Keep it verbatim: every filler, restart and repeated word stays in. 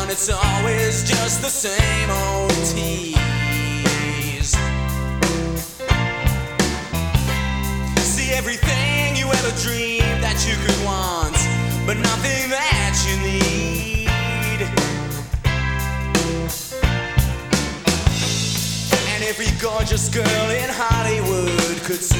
and it's always just the same old tease. See everything you ever dreamed that you could want, but nothing that you need. And every gorgeous girl in Hollywood could